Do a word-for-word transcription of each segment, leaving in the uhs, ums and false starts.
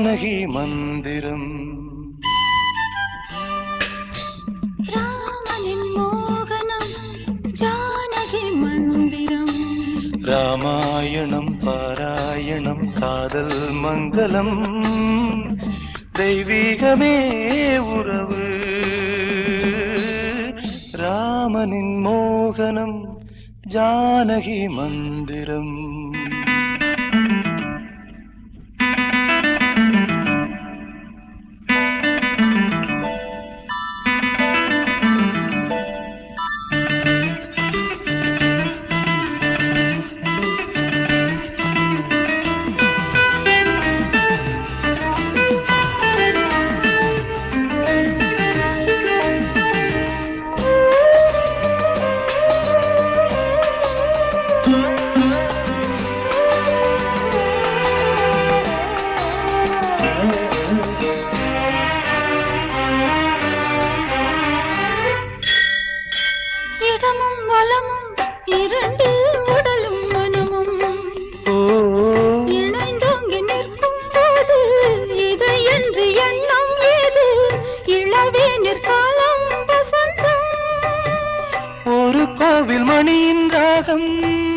ஜானகி மந்திரம் ராமனின் மோகனம் ஜானகி மந்திரம் ராமாயணம் பாராயணம் காதல் மங்களம் தெய்வீகமே உறவு ராமனின் மோகனம் ஜானகி மந்திரம் இடமும் வலமும் இரண்டு உடலும் மனமும் இணைந்தோங்கி நிற்கும் போது இதை என்று எண்ணம் ஏது இளவே நிற்காலம் வசந்தம் ஒரு கோவில் மணியின் ராகம்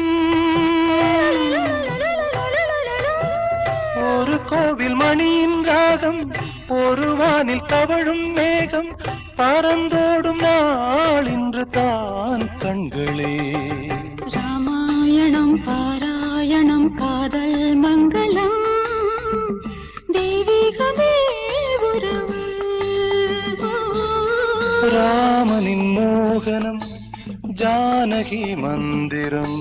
ஒரு கோவில் மணியின் ராகம் ஒரு வானில் தவழும் மேகம் பறந்தோடும் நாள் இன்று தான் கண்களே ராமாயணம் பாராயணம் காதல் மங்களம் தெய்வீகமே உறவு ராமனின் மோகனம் ஜானகி மந்திரம்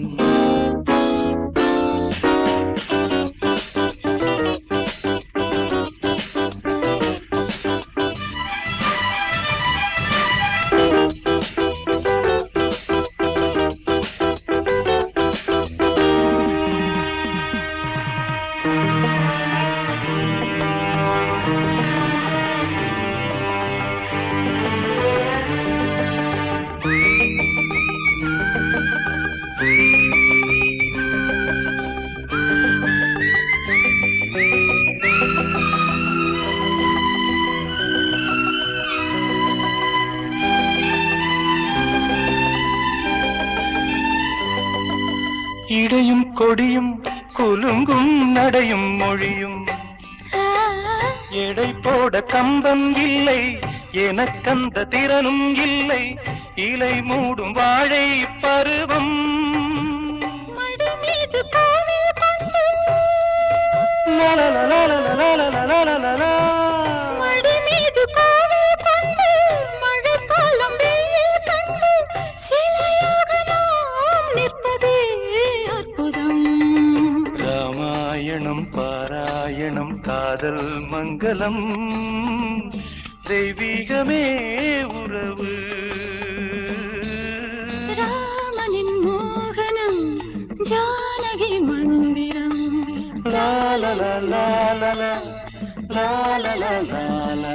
இடையும் கொடியும் குலுங்கும் நடையும் மொழியும் எடை போட கம்பம் இல்லை எனக்கந்த திறனும் இல்லை இலை மூடும் வாழை பருவம் ராமாயணம் பாராயணம் காதல் மங்களம் தெய்வீகமே உறவு ராமனின் மோகனம் ஜானகி மந்திரம் லா லா லா லா லா லா லா லா லா